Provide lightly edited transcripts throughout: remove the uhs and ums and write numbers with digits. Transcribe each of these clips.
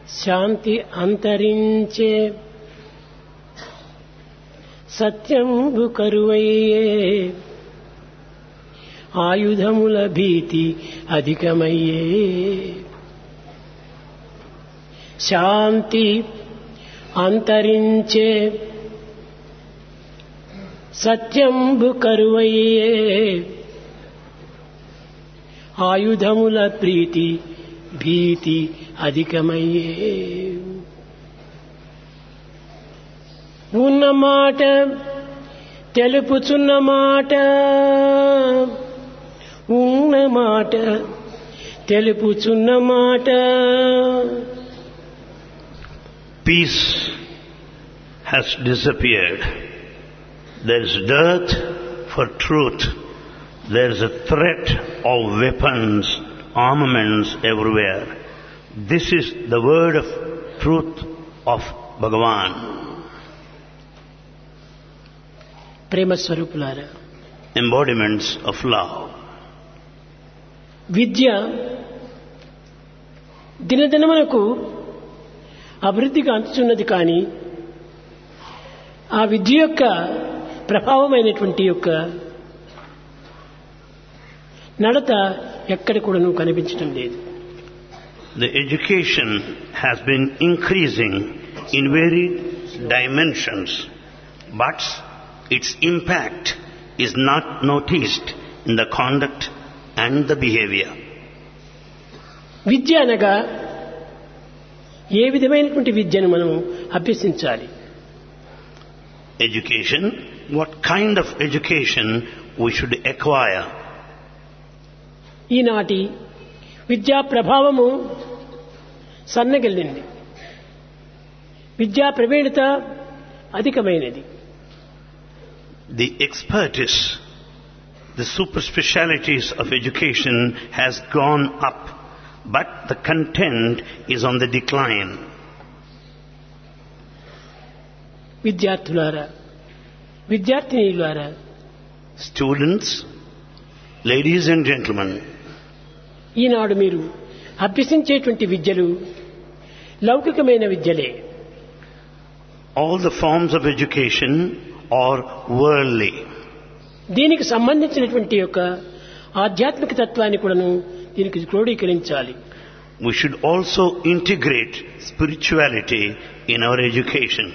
శాంతి అంతరించే సత్యంబు కరువయ్యే ఆయుధముల భీతి అధికమయ్యే శాంతి అంతరించే సత్యంబు కరువయ్యే ఆయుధముల ప్రీతి భీతి అధికమయ్యే ఉన్న మాట తెలుపుచున్న మాట ఉన్న మాట తెలుపుచున్న మాట Peace has disappeared. There is dearth for truth. There is a threat of weapons, armaments everywhere. This is the word of truth of Bhagavan. ప్రేమ స్వరూపులారా, Embodiments of love. విద్య దినదినమునకు అభివృద్ధిగా అందుతున్నది, కానీ ఆ విద్య యొక్క ప్రభావమైనటువంటి యొక్క నడత ఎక్కడ కూడాను కనిపించడం లేదు. The education has been increasing in varied dimensions, but its impact is not noticed in the conduct and the behavior. విద్య అనగా ఏ విధమైనటువంటి విద్యను మనం అభ్యసించాలి? Education, what kind of education we should acquire? ఈనాటి విద్యా ప్రభావము సన్నగిల్లింది, విద్యా ప్రవీణత అధికమైనది. The expertise, the super specialities of education has gone up, but the content is on the decline. విద్యార్థులారా, విద్యార్థినీలారా, Students, ladies and gentlemen, ఈనాడు మీరు అభ్యసించేటువంటి విద్యలు లౌకికమైన విద్యలే. all the forms of education are worldly. దీనికి సంబంధించినటువంటి యొక్క ఆధ్యాత్మిక తత్వాన్ని కూడాను దీనికి క్రోడీకరించాలి. We should also integrate spirituality in our education.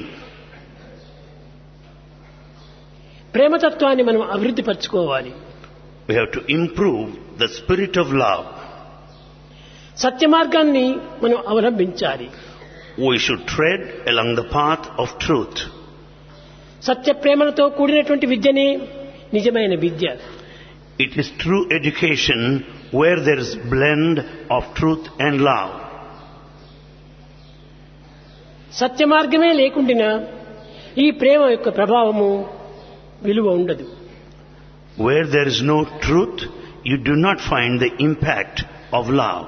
ప్రేమతత్వాన్ని మనం అభివృద్ధి పరచుకోవాలి. We have to improve the spirit of love. సత్య మార్గాన్ని మనం అవలంబించాలి. We should tread along the path of truth. సత్య ప్రేమలతో కూడినటువంటి విద్యనే నిజమైన విద్య. It is true education where there is blend of truth and love. సత్య మార్గమే లేకుండా ఈ ప్రేమ యొక్క ప్రభావము విలువ ఉండదు. Where there is no truth, you do not find the impact of love.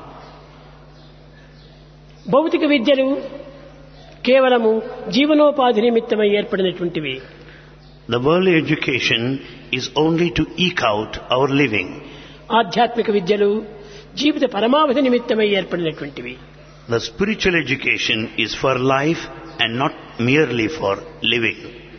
భౌతిక విద్యలు కేవలము జీవనోపాధి నిమిత్తమై ఏర్పడినటువంటివి. The worldly education is only to eke out our living. ఆధ్యాత్మిక విద్యలు జీవిత పరమావధి నిమిత్తమై ఏర్పడినటువంటివి. The spiritual education is for life and not merely for living.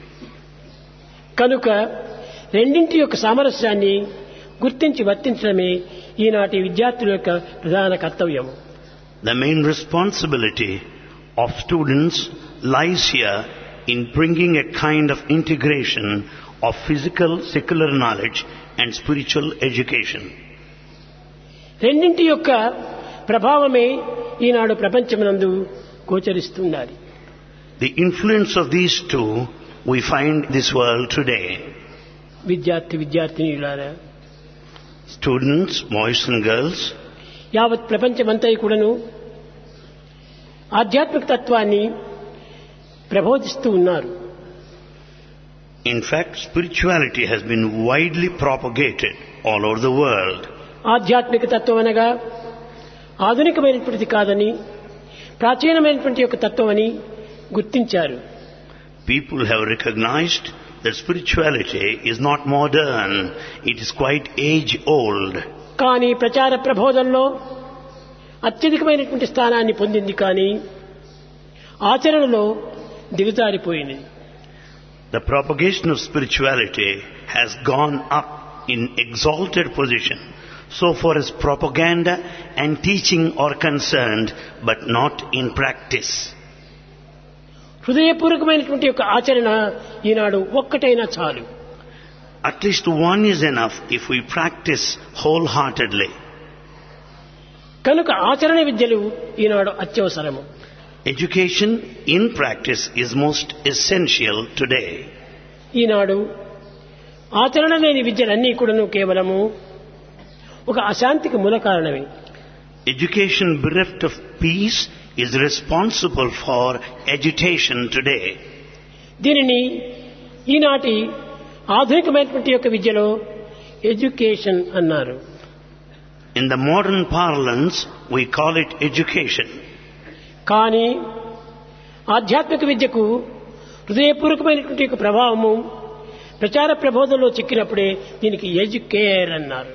కనుక రెండింటి యొక్క సామరస్యాన్ని గుర్తించి వర్తించడమే ఈనాటి విద్యార్థుల యొక్క ప్రధాన కర్తవ్యం. The main responsibility of students lies here in bringing a kind of integration of physical, secular knowledge and spiritual education. రెండింటి యొక్క ప్రభావమే ఈనాడు ప్రపంచమునందు గోచరిస్తున్నది. The influence of these two we find in this world today. విద్యార్థినీలారా, Students, boys and girls, యావత్ ప్రపంచమంతా కూడాను ఆధ్యాత్మిక తత్వాన్ని ప్రబోధిస్తూ ఉన్నారు. in fact, spirituality has been widely propagated all over the world. ఆధ్యాత్మిక తత్వం అనగా ఆధునికమైనటువంటిది కాదని ప్రాచీనమైనటువంటి యొక్క తత్వం అని గుర్తించారు. People have recognized that spirituality is not modern, it is quite age old. కానీ ప్రచార ప్రబోధనలో అత్యధికమైనటువంటి స్థానాన్ని పొందింది. కానీ ఆచరణలో దిగజారిపోయింది. The propagation of spirituality has gone up in exalted position so far as propaganda and teaching are concerned, but not in practice. హృదయపూర్వకమైనటువంటి యొక్క ఆచరణ ఈనాడు ఒక్కటైనా చాలు. At least one is enough if we practice wholeheartedly. కనుక ఆచరణ విద్యలు ఈనాడు అత్యవసరము. Education in practice is most essential today. ఈనాడు ఆచరణ లేని విద్యలన్నీ కూడాను కేవలము ఒక అశాంతికి మూల కారణమే. Education bereft of peace is responsible for agitation today. దీనిని ఈనాటి ఆధునికమైనటువంటి యొక్క విద్యలో ఎడ్యుకేషన్ అన్నారు. In the modern parlance, we call it education. కానీ ఆధ్యాత్మిక విద్యకు హృదయపూర్వకమైనటువంటి యొక్క ప్రభావము ప్రచార ప్రబోధంలో చిక్కినప్పుడే దీనికి ఎడ్యుకేర్ అన్నారు.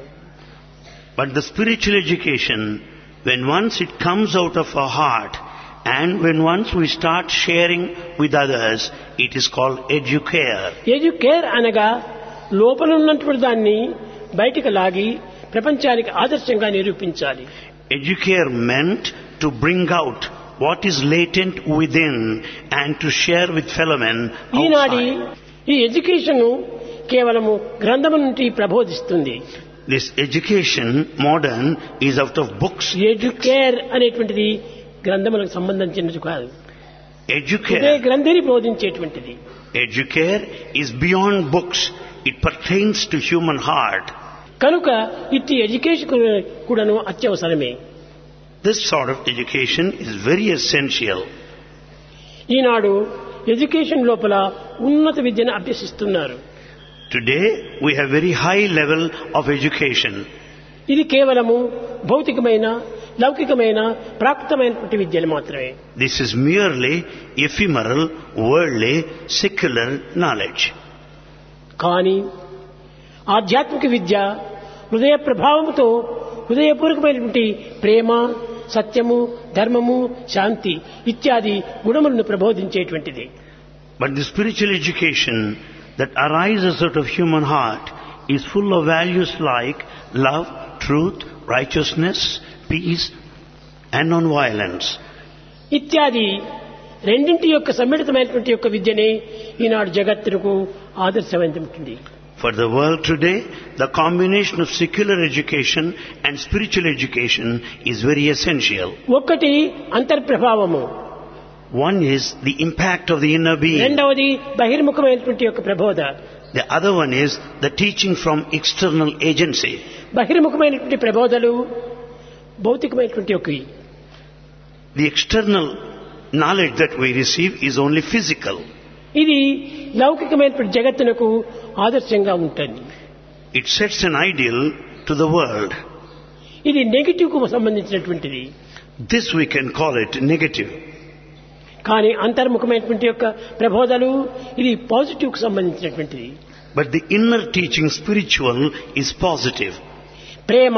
But the spiritual education, when once it comes out of our heart and when once we start sharing with others, it is called educare. Educare అనగా లోపల ఉన్నటువంటి దాన్ని బయటికి లాగి ప్రపంచానికి ఆదర్శంగా నిరూపించాలి. Educare meant to bring out what is latent within and to share with fellow men ఈనాటి outside. ఈ ఎడ్యుకేషన్ కేవలము గ్రంథము నుండి ప్రబోధిస్తుంది. This education, modern, is out of books. Educare అనేటువంటిది గ్రంథములకు సంబంధించినది కాదు. ఇదే Educare, గ్రంథిని బోధించేటువంటిది. educare is beyond books. It pertains to human heart. కనుక ఇట్టి ఎడ్యుకేషన్ కూడాను అత్యవసరమే. This sort of education is very essential. ఈనాడు ఎడ్యుకేషన్ లోపల ఉన్నత విద్యను అభ్యసిస్తున్నారు. Today we have very high level of education. ఇది కేవలము భౌతికమైన లౌకికమైన ప్రాకృతమైనటువంటి విద్యలు మాత్రమే. This is merely ephemeral, worldly, secular knowledge. కానీ ఆధ్యాత్మిక విద్య హృదయ ప్రభావముతో హృదయపూర్వకమైనటువంటి ప్రేమ, సత్యము, ధర్మము, శాంతి ఇత్యాది గుణములను ప్రబోధించేటువంటిది. But the spiritual education that arises out of human heart is full of values like love, truth, righteousness, peace and non-violence. ఇత్యాది రెండింటి యొక్క సమ్మిళితమైనటువంటి యొక్క విద్యనే ఈనాడు జగత్తుకు ఆదర్శవంతమవుతుంది. For the world today, the combination of secular education and spiritual education is very essential. ఒక్కటి అంతర్ప్రభావము, One is the impact of the inner being. రెండవది బహిర్ముఖమైనటువంటి యొక్క ప్రబోధ. The other one is the teaching from external agency. బహిర్ముఖమైనటువంటి ప్రబోధలు భౌతికమైనటువంటి యొక్క The external knowledge that we receive is only physical. ఇది లౌకికమైనటువంటి జగత్తునకు ఆదర్శంగా ఉంటుంది. It sets an ideal to the world. ఇది నెగటివ్ కు సంబంధించినటువంటిది. This we can call it negative. కానీ అంతర్ముఖమైనటువంటి యొక్క ప్రబోధలు ఇది పాజిటివ్ కు సంబంధించినటువంటిది. But the inner teaching, spiritual, is positive. ప్రేమ,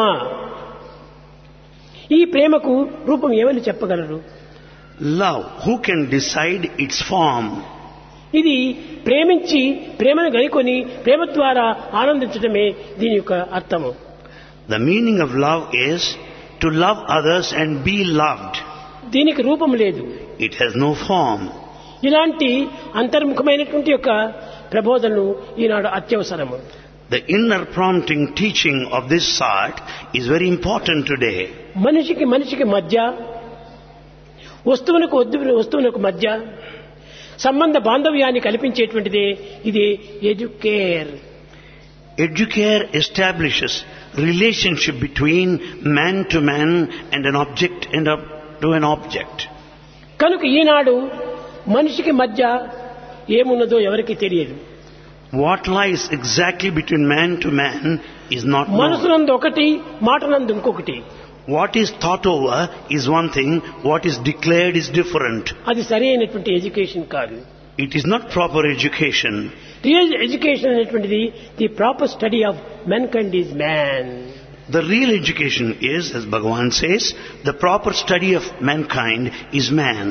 ఈ ప్రేమకు రూపం ఏమని చెప్పగలరు? Love, who can decide its form? ఇది ప్రేమించి ప్రేమను గైకొని ప్రేమ ద్వారా ఆనందించడమే దీని యొక్క అర్థము. The meaning of love is to love others and be loved. దీనికి రూపం లేదు. It has no form. ఇలాంటి అంతర్ముఖమైనటువంటి యొక్క ప్రబోధనలు ఈనాడు అత్యవసరము. The inner prompting teaching of this sort is very important today. మనిషికి మనిషికి మధ్య, వస్తువునకు మధ్య సంబంధ బాంధవ్యాన్ని కల్పించేటువంటిదే ఇది educare. Educare establishes relationship between man to man and an object and to an object. కనుక ఈనాడు మనిషికి మధ్య ఏమున్నదో ఎవరికి తెలియదు. What lies exactly between man to man is not known. మనసునందు ఒకటి, మాటనందు ఇంకొకటి. What is thought over is one thing, what is declared is different. అది సరైనటువంటి education కాదు. It is not proper education. Real education అనేటువంటిది the proper study of mankind is man. The real education is, as Bhagavan says, the proper study of mankind is man.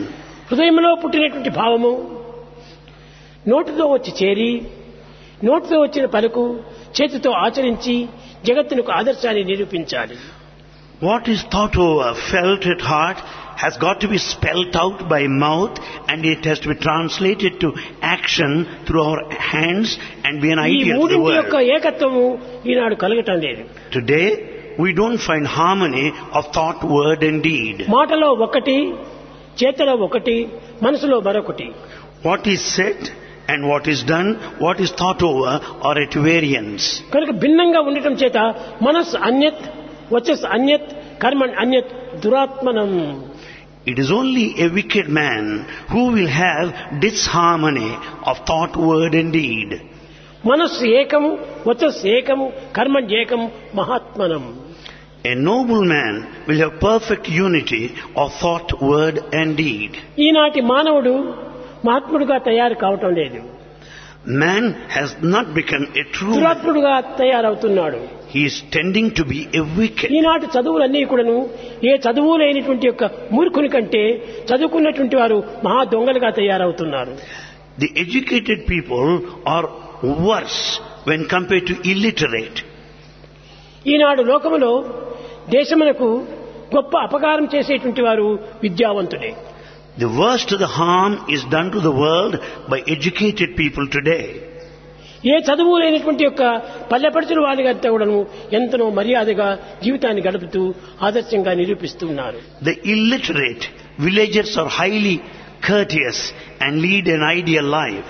హృదయంలో పుట్టినటువంటి భావము నోటితో వచ్చి చేరి నోటితో వచ్చిన పలుకు చేతితో ఆచరించి జగత్తునకు ఆదర్శాన్ని నిరూపించాలి. What is thought over, felt at heart, has got to be spelt out by mouth, and it has to be translated to action through our hands and be an ఈ idea to the మూడింటి యొక్క world. ఏకత్వము ఈనాడు కలగటం లేదు. Today, we don't find harmony of thought, word and deed. మాటలో ఒకటి, చేతలో ఒకటి, మనసులో మరొకటి. What is said and what is done, what is thought over are at variance. కనుక భిన్నంగా ఉండటం చేత మనస్సు అన్యత్, వచస్ అన్యత్, కర్మణ్ అన్యత్, దురాత్మనం. It is only a wicked man who will have disharmony of thought, word and deed. మనస్సు ఏకము, వచస్ ఏకము, కర్మణ్ ఏకము, మహాత్మనం. A noble man will have perfect unity of thought, word and deed. ఈనాటి మానవుడు మహాత్ముడుగా తయారు కావటం లేదు, Man has not become a true man. దురాత్ముడుగా తయారవుతున్నాడు. He is tending to be a wicked. ఈనాటి చదువులన్నీ కూడాను ఏ చదువు లేనిటువంటి యొక్క మూర్ఖుని కంటే చదువుకున్నటువంటి వారు మహా దొంగలుగా తయారవుతున్నారు. The educated people are worse when compared to illiterate. ఈనాడు లోకములో దేశమునకు గొప్ప అపకారం చేసేటువంటి వారు విద్యావంతులే. The worst of the harm is done to the world by educated people today. ఏ చదువు లేనటువంటి యొక్క పల్లెపడుచుల వారిగంతా కూడాను ఎంతనో మర్యాదగా జీవితాన్ని గడుపుతూ ఆదర్శంగా నిరూపిస్తున్నారు. The illiterate villagers are highly courteous and lead an ideal life.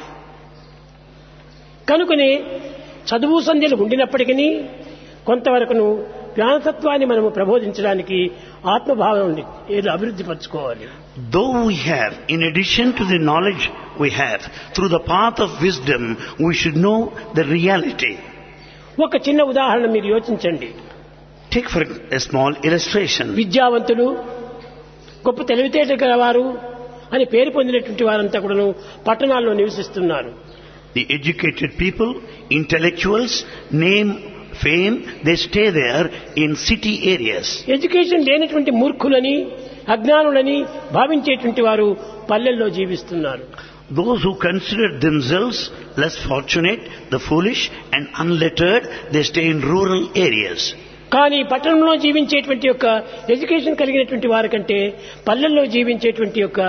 కనుకనే చదువు సంధ్యలు ఉండినప్పటికీ కొంతవరకును జ్ఞానతత్వాన్ని మనము ప్రబోధించడానికి ఆత్మభావం అభివృద్ధి పరచుకోవాలి. Though we have, in addition to the knowledge we have, through the path of wisdom, we should know the reality. ఒక చిన్న ఉదాహరణ మీరు యోచించండి. Take for a small illustration. విద్యావంతులు, గొప్ప తెలివితేటలు గలవారు అని పేరు పొందినటువంటి వారంతా కూడాను పట్టణాల్లో నివసిస్తున్నారు. The educated people, intellectuals, name, fame, they stay there in city areas. Education లేనటువంటి మూర్ఖులని, అజ్ఞానులని భావించేటువంటి వారు పల్లెల్లో జీవిస్తున్నారు. Those who consider themselves less fortunate, the foolish and unlettered, they stay in rural areas. కానీ పట్టణంలో జీవించేటువంటి యొక్క ఎడ్యుకేషన్ కలిగినటువంటి వారి కంటే పల్లెల్లో జీవించేటువంటి యొక్క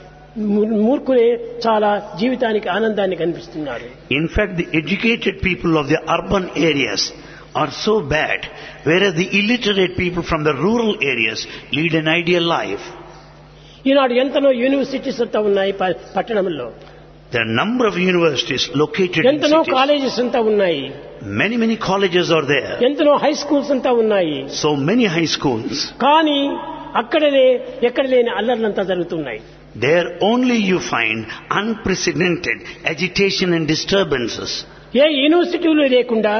మూర్ఖులే చాలా జీవితానికి ఆనందాన్ని కనిపిస్తున్నారు. In fact, the educated people of the urban areas are so bad, whereas the illiterate people from the rural areas lead an ideal life. ఈనాడు ఎంతనో యూనివర్సిటీస్ అంతా ఉన్నాయి పట్టణంలో. There are a number of universities located in ఎంతనో cities. Colleges అంతా ఉన్నాయి. Many colleges are there. ఎంతనో high schools అంతా ఉన్నాయి. So many high schools. కానీ అక్కడనే ఎక్కడ లేని అల్లర్లంతా జరుగుతున్నాయి. There only you find unprecedented agitation and disturbances. ఏ యూనివర్సిటీలు లేకుండా,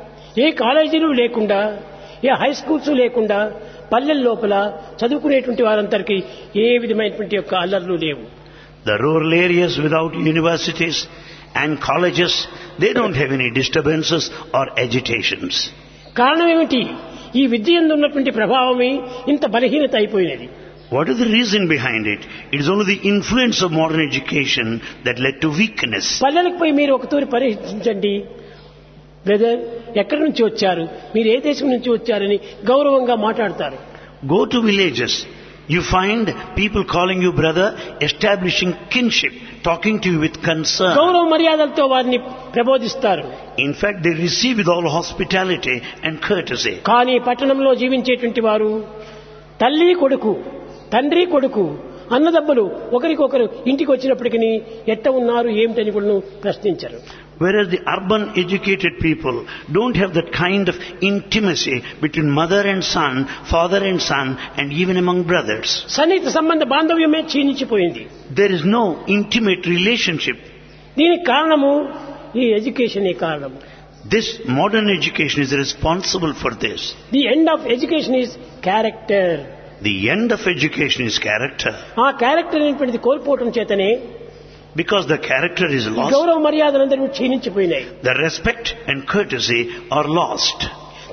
ఏ కాలేజీలు లేకుండా, ఏ హై స్కూల్స్ లేకుండా పల్లెల లోపల చదువుకునేటువంటి వారందరికీ ఏ విధమైనటువంటి యొక్క అల్లర్లు లేవు. The rural areas without universities and colleges, they don't have any disturbances or agitations. కారణం ఏమిటి? ఈ విద్య యందు ఉన్నటువంటి ప్రభావమే ఇంత బలహీనత అయిపోయినది. What is the reason behind it? It is only the influence of modern education that led to weakness. పల్లెలకు పోయి మీరు ఒకతూరి పరీక్షించండి. బ్రదర్, ఎక్కడి నుంచి వచ్చారు, మీరు ఏ దేశం నుంచి వచ్చారని గౌరవంగా మాట్లాడతారు. Go to villages. You find people calling you brother, establishing kinship, talking to you with concern. గౌరవ మర్యాదలతో వారిని ప్రబోధిస్తారు. In fact, they receive with all hospitality and courtesy. కానీ పట్టణంలో జీవించేటువంటి వారు తల్లి కొడుకు, తండ్రి కొడుకు, అన్నదమ్ములు ఒకరికొకరు ఇంటికి వచ్చినప్పటికీ ఎట్ట ఉన్నారు ఏమిటని కూడా ప్రశ్నించరు. Whereas the urban educated people don't have that kind of intimacy between mother and son, father and son, and even among brothers. సన్నిహిత సంబంధ బాంధవ్యమే క్షీణించిపోయింది. There is no intimate relationship. దీనికి కారణము ఈ ఎడ్యుకేషన్ కారణం. This modern education is responsible for this. The end of education is character. The end of education is character. ఆ character అనేటువంటిది కోల్పోవటం చేతనే Because the character is lost, గౌరవ మర్యాదలందరూ క్షీణించిపోయినాయి. the respect and courtesy are lost.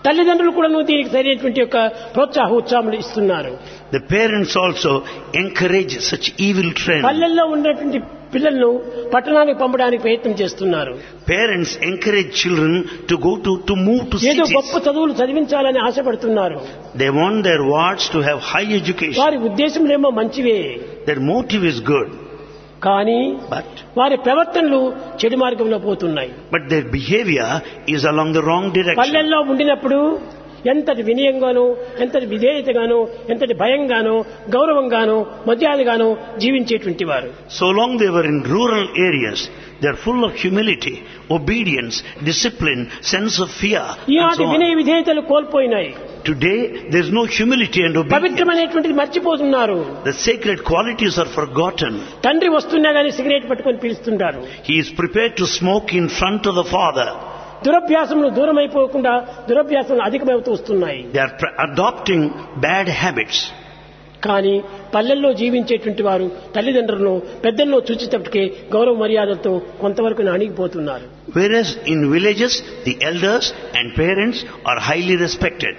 తల్లిదండ్రులు కూడా దీనికి సరైనటువంటి యొక్క ప్రోత్సాహోత్సాహములు ఇస్తున్నారు. The parents also encourage such evil trends. పల్లెల్లో ఉన్నటువంటి పిల్లలను పట్టణానికి పంపడానికి ప్రయత్నం చేస్తున్నారు. Parents encourage children to move to ఏదో cities. గొప్ప చదువులు చదివించాలని ఆశపడుతున్నారు. They want their wards to have high education. వారి ఉద్దేశములేమో మంచివే, Their motive is good. కానీ But వారి ప్రవర్తనలు చెడు మార్గంలో పోతున్నాయి. their behavior is along the wrong direction. పల్లెల్లో ఉండినప్పుడు ఎంతటి వినయంగానో, ఎంతటి విధేయతగానో, ఎంతటి భయంగానో, గౌరవంగానో, మర్యాదగానో జీవించేటువంటి వారు. So long they were in rural areas, they are full of humility, obedience, discipline, sense of fear. And ఈనాటి so on. వినయ విధేయతలు కోల్పోయినాయి. Today there is no humility and obedience. పవిత్రమైనటువంటిది మర్చిపోతున్నారు. The sacred qualities are forgotten. తండ్రి వస్తున్నా గానీ cigarette పట్టుకొని పీలుస్తుంటారు. He is prepared to smoke in front of the father. దురభ్యాసములు దూరం అయిపోకుండా దురభ్యాసములు అధికమవుతూ వస్తున్నాయి. They are adopting bad habits. కానీ పల్లెల్లో జీవించేటువంటి వారు తల్లిదండ్రులను పెద్దల్లో చూచేటప్పటికే గౌరవ మర్యాదలతో కొంతవరకు అణిగిపోతున్నారు. Whereas in villages, the elders and parents are highly respected.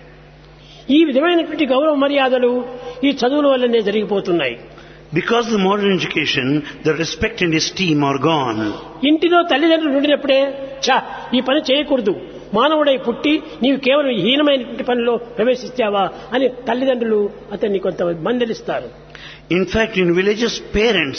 ఈ విధమైనటువంటి గౌరవ మర్యాదలు ఈ చదువుల వల్లనే జరిగిపోతున్నాయి. Because of the modern education, the respect and esteem are gone. ఇంటిలో తల్లిదండ్రులు ఉండినప్పుడే ఈ పని చేయకూడదు, మానవుడై పుట్టి నీవు కేవలం హీనమైనటువంటి పనిలో ప్రవేశిస్తావా అని తల్లిదండ్రులు అతన్ని కొంత మందలిస్తారు. In fact, in villages, parents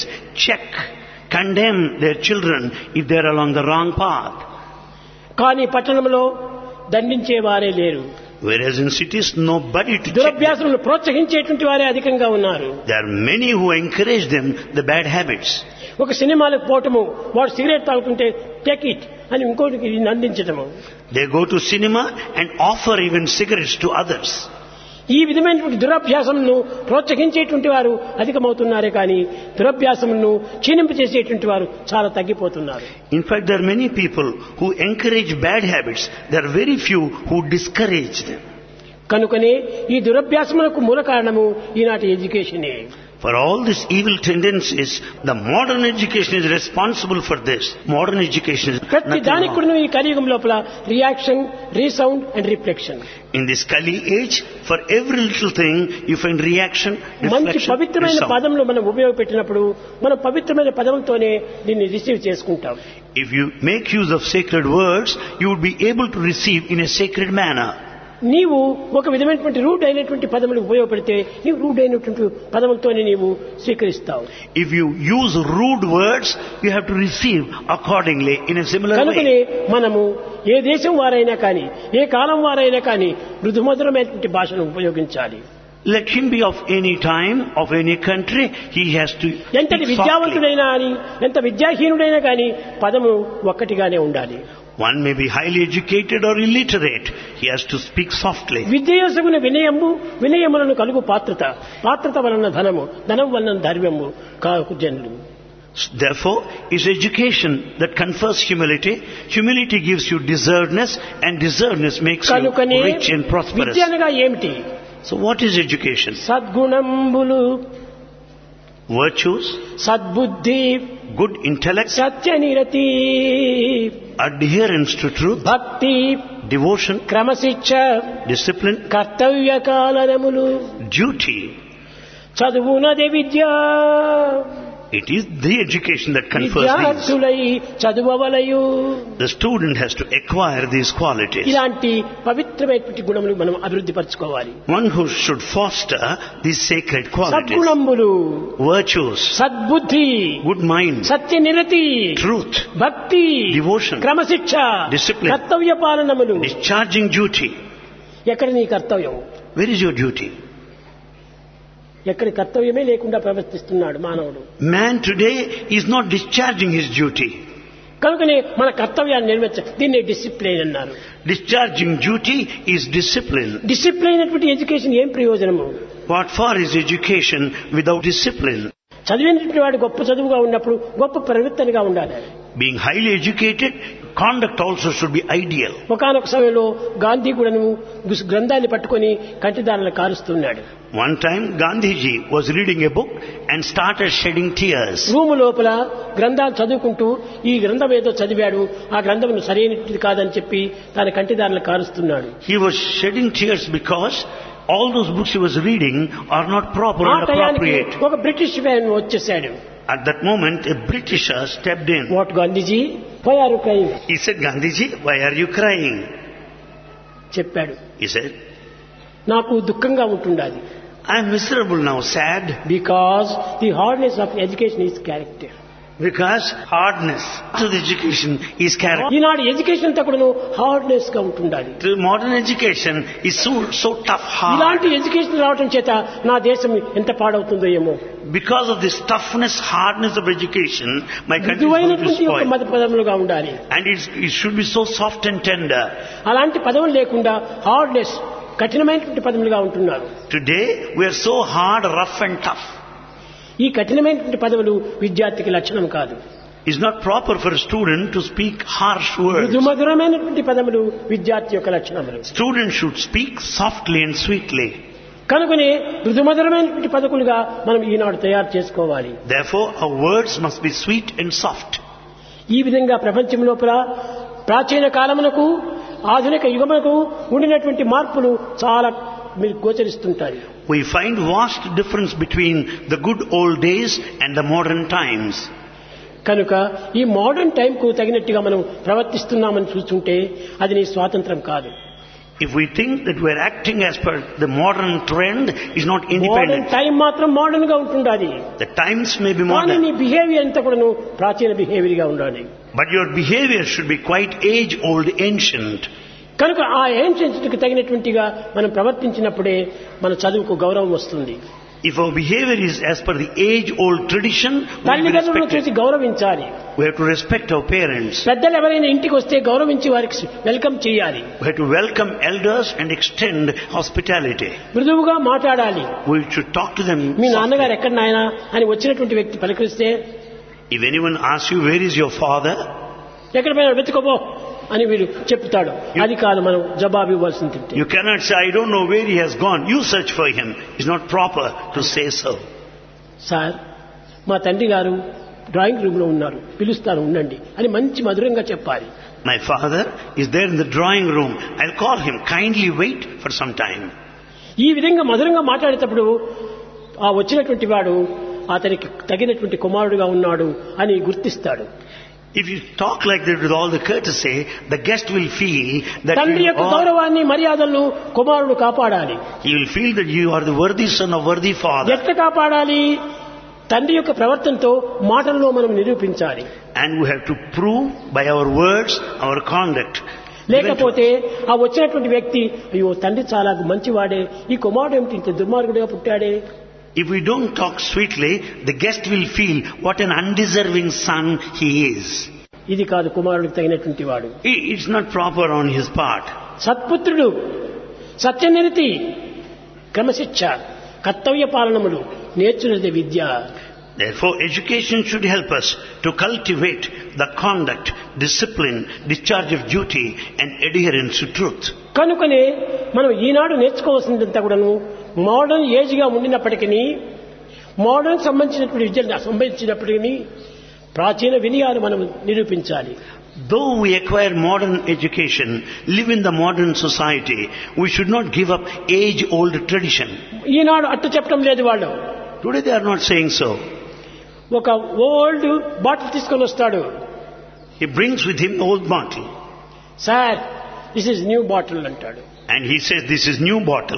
condemn their children if they are along the wrong path. కానీ పట్టణంలో దండించేవారే లేరు. Whereas in cities, nobody to check them. దురభ్యాసములను ప్రోత్సహించేటువంటి వారే అధికంగా ఉన్నారు. There are many who encourage them, the bad habits. ఒక సినిమాలకు పోవటము, వాడు cigarette తాగుతుంటే టేక్ ఇట్ అని ఇంకోటికి అందించటము. They go to cinema and offer even cigarettes to others. ఈ విధమైనటువంటి దురభ్యాసములను ప్రోత్సహించేటువంటి వారు అధికమవుతున్నారే కానీ దురభ్యాసములను క్షీణింపచేసేటువంటి వారు చాలా తగ్గిపోతున్నారు. In fact, there are many people who encourage bad habits. There are very few who discourage them. కనుకనే ఈ దురభ్యాసములకు మూల కారణము ఈనాటి ఎడ్యుకేషనే. For all these evil tendencies, the modern education is responsible for this. Modern education is ప్రతి nothing దానికి wrong. కూడా ఈ కలియుగం లోపల reaction, resound and reflection. In this Kali age, for every little thing, you find reaction, మంచి reflection, పవిత్రమైన resound. పదములు మనం ఉపయోగపెట్టినప్పుడు మనం పవిత్రమైన పదములతోనే దీన్ని రిసీవ్ చేసుకుంటాం. If you make use of sacred words, you would be able to receive in a sacred manner. నీవు ఒక విధమైనటువంటి రూట్ అయినటువంటి పదములు ఉపయోగపెడితే నీవు రూట్ అయినటువంటి పదములతోనే నీవు స్వీకరిస్తావు. If you use rude words, you have to receive accordingly in a similar కనుకనే way. మనము ఏ దేశం వారైనా కానీ, ఏ కాలం వారైనా కానీ మృదుమధురమైనటువంటి భాషను ఉపయోగించాలి. Let him be of any time, of any country, he has to ఎంతటి speak softly. విద్యావంతుడైనా అని, ఎంత విద్యాహీనుడైనా కానీ పదము ఒక్కటిగానే ఉండాలి. One may be highly educated or illiterate. He has to speak softly. విద్యయోసగున వినయము, వినయములను కలుగు పాత్రత, పాత్రత వలన ధనము, ధనం వలన ధర్మము కాకు జనులు. Therefore, is education that confers humility. Humility gives you deservedness, and deservedness makes you కనుకనే rich and prosperous. విద్య అనగా ఏమిటి? So what is education? సద్గుణంబులు, Virtues, సద్బుద్ధి, good intellect, సత్యనిరతి, adherence to truth, భక్తి, devotion, క్రమశిక్ష, discipline, కర్తవ్య కాలనములు, duty. చదువునది Vidya, It is the education that confers these. విద్యార్థులై చదువవలయు. The student has to acquire these qualities. ఇలాంటి పవిత్రమైనటువంటి గుణములు మనం అభివృద్ధి పరచుకోవాలి. One who should foster these sacred qualities. సద్గుణంబులు, Virtues, సద్బుద్ధి, good mind, సత్యనిరతి, truth, భక్తి, devotion, క్రమశిక్ష, discipline, కర్తవ్య పాలనములు. discharging duty. ఎక్కడ నీ కర్తవ్యం? Where is your duty? ఎక్కడ కర్తవ్యమే లేకుండా ప్రవర్తిస్తున్నాడు మానవుడు. Man today is not discharging his duty. కనుకనే మన కర్తవ్యాన్ని దీన్ని డిసిప్లిన్ అన్నారు. Discharging duty is discipline. Discipline అయినటువంటి ఎడ్యుకేషన్ ఏం ప్రయోజనము? What for is education without discipline? చదివినటువంటి వాడు గొప్ప చదువుగా ఉన్నప్పుడు గొప్ప ప్రవృత్తనిగా ఉండాలి. Being highly educated, conduct also should be ideal. ఒకానొక సమయంలో గాంధీ కూడాను గ్రంథాన్ని పట్టుకొని కంటిదారులను కారుస్తున్నాడు. One time Gandhiji was reading a book and started shedding tears. Room లోపల గ్రంథాలు చదువుకుంటూ ఈ గ్రంథం ఏదో చదివాడు, ఆ గ్రంథం సరైనది కాదని చెప్పి తన కంటిదారులను కారుస్తున్నాడు. He was shedding tears because all those books he was reading are not proper and appropriate. ఒక బ్రిటిష్ మ్యాన్ వచ్చేసాడు. At that moment, a Britisher stepped in. What, Gandhiji? Why are you crying? He said, Gandhiji, why are you crying? చెప్పాడు. He said, నాకు దుఃఖంగా ఉంటుండాది. I am miserable now, sad. Because the hardness of education is character. Because hardness to the education is character. ఈనాడు education అంతా కూడా hardness గా ఉంటుండాలి. The modern education is so tough, hard. ఇలాంటి ఎడ్యుకేషన్ రావడం చేత నా దేశం ఎంత పాడవుతుందో ఏమో. Because of this toughness, hardness of education, my country is going to spoil. మత పదములుగా ఉండాలి. And it should be so soft and tender. అలాంటి పదములు లేకుండా హార్డ్నెస్, కఠినమైనటువంటి పదములుగా ఉంటున్నారు. Today we are so hard, rough and tough. ఈ కఠినమైనటువంటి పదములు విద్యార్థికి లక్షణం కాదు. It's not proper for a student to speak harsh words. మధురమైనటువంటి పదములు విద్యార్థి యొక్క లక్షణములు. Students should speak softly and sweetly. కనుకనే మృదుమధురమైనటువంటి పదకులుగా మనం ఈనాడు తయారు చేసుకోవాలి. Therefore our words must be sweet and soft. ఈ విధంగా ప్రపంచం లోపల ప్రాచీన కాలమునకు ఆధునిక యుగమునకు ఉండినటువంటి మార్పులు చాలా మీరు గోచరిస్తుంటాయి. We find vast difference between the good old days and the modern times. కనుక ఈ మోడర్న్ టైం కు తగినట్టుగా మనం ప్రవర్తిస్తున్నామని చూస్తుంటే అది నీ స్వాతంత్రం కాదు. If we think that we are acting as per the modern trend, is not independent. Modern time మాత్రం మోడర్న్ గా ఉంటుండాలి. The times may be కానీ modern. నీ బిహేవియర్ అంతా కూడా ప్రాచీన బిహేవియర్ గా ఉండాలి. But your behavior should be quite age old, ancient. కనుక ఆ ఏన్షియన్స్కి తగినటువంటిగా మనం ప్రవర్తించినప్పుడే మన చదువుకు గౌరవం వస్తుంది. If our behavior is as per the age-old tradition, we will be తల్లిదండ్రులను చూసి respected. గౌరవించాలి. We have to respect our parents. పెద్దలు ఎవరైనా ఇంటికి వస్తే గౌరవించి వారికి వెల్కమ్ చేయాలి. We have to welcome elders and extend hospitality. మృదువుగా మాట్లాడాలి. We should talk to them me softly. నాన్నగారు ఎక్కడ నాయనా అని వచ్చినటువంటి వ్యక్తి పలకరిస్తే, If anyone asks you, where is your father? ఎక్కడ పోయినా వెతుకోబో అని వీడు చెప్తాడు. అది కాదు మనం జవాబు ఇవ్వాల్సింది. You cannot say, I don't know where he has gone. You search for him. It's not proper to say so. Sir, మా తండ్రి గారు డ్రాయింగ్ రూమ్ లో ఉన్నారు, పిలుస్తాను ఉండండి అని మంచి మధురంగా చెప్పాలి. My father is there in the drawing room. I'll call him. Kindly wait for some time. ఈ విధంగా మధురంగా మాట్లాడేటప్పుడు ఆ వచ్చినటువంటి వాడు అతనికి తగినటువంటి కుమారుడుగా ఉన్నాడు అని గుర్తిస్తాడు. If you talk like that with all the courtesy, the guest will feel that తండ్రి యొక్క గౌరవాన్ని మర్యాదలను కుమారుడు కాపాడాలి. he will feel that you are the worthy son of worthy father. ఎట్లా కాపాడాలి? తండ్రి యొక్క ప్రవర్తనతో మాటల్లో మనం నిరూపించాలి. And we have to prove by our words, our conduct. లేకపోతే ఆ వచ్చినటువంటి వ్యక్తి అయ్యో తండ్రి చాలా మంచివాడే, ఈ కుమారుడు ఏమిటి ఇంత దుర్మార్గుడిగా పుట్టాడే. If we don't talk sweetly, the guest will feel what an undeserving son he is. ఇది కాదు కుమారుడికి తగినటువంటి వాడు. It's not proper on his part. సత్పుత్రుడు, సత్యనిరతి, క్రమశిక్ష, కర్తవ్య పాలనములు నేర్చున్నది విద్య. Therefore, education should help us to cultivate the conduct, discipline, discharge of duty and adherence to truth. కనుకనే మనం ఈనాడు నేర్చుకోవాల్సిందంతా కూడాను modern age గా ఉండినప్పటికీ, మోడర్న్ సంబంధించినటువంటి విద్యను సంబంధించినప్పటికీ ప్రాచీన వినయాలు మనం నిరూపించాలి. Though we acquire modern education, live in the modern society, we should not give up age-old tradition. ఈనాడు అట్టు చెప్పడం లేదు వాళ్ళు. Today they are not saying so. ఒక ఓల్డ్ బాటిల్ తీసుకొని వస్తాడు. He brings with him the old bottle. Sir, this is new bottle అంటాడు. And he says, this is new bottle.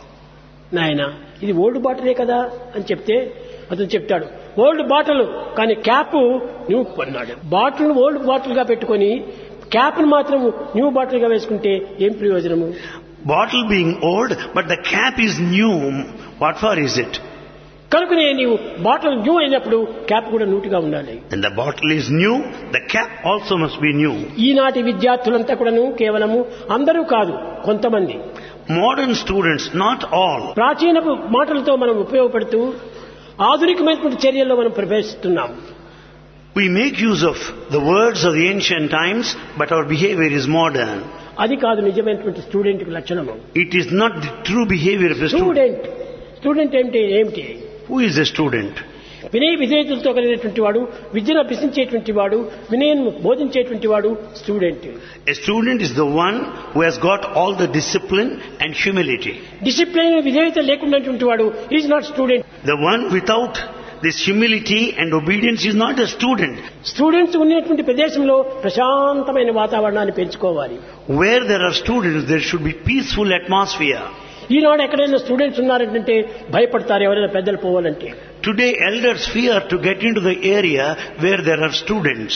నాయనా, ఇది ఓల్డ్ బాటిలే కదా అని చెప్తే అతను చెప్తాడు, ఓల్డ్ బాటిల్ కానీ క్యాప్ న్యూ అన్నాడు. బాటిల్ ఓల్డ్ బాటిల్ గా పెట్టుకొని క్యాప్ మాత్రం న్యూ బాటిల్ గా వేసుకుంటే ఏం ప్రయోజనము? Bottle being old, but the cap is new. What for is it? కనుకనే నీవు బాటిల్ న్యూ అయినప్పుడు క్యాప్ కూడా నూటిగా ఉండాలి. And the bottle is new, the cap also must be new. ఈనాటి విద్యార్థులంతా కూడాను కేవలము, అందరూ కాదు, కొంతమంది Modern students, not all, ప్రాచీన మాటలతో మనం ఉపయోగపడుతూ ఆధునికమైనటువంటి చర్యల్లో మనం ప్రవేశిస్తున్నాం. We make use of the words of the ancient times, but our behavior is modern. అది కాదు నిజమైనటువంటి స్టూడెంట్ లక్షణము. It is not the true behavior of a student. Student అంటే ఏమిటి? Who is a student? వినయ విధేయతలతో కలిగినటువంటి వాడు, విద్యను అభ్యసించేటువంటి వాడు, వినయం బోధించేటువంటి వాడు student. A student is the one who has got all the discipline and humility. Discipline విధేయత లేకున్నటువంటి వాడు is not student. The one without this humility and obedience is not a student. Students ఉన్నటువంటి ప్రదేశంలో ప్రశాంతమైన వాతావరణాన్ని పెంచుకోవాలి. Where there are students, there should be peaceful atmosphere. ఈనాడు ఎక్కడైనా students ఉన్నారంటే భయపడతారు ఎవరైనా పెద్దలు పోవాలంటే. Today elders fear to get into the area where there are students.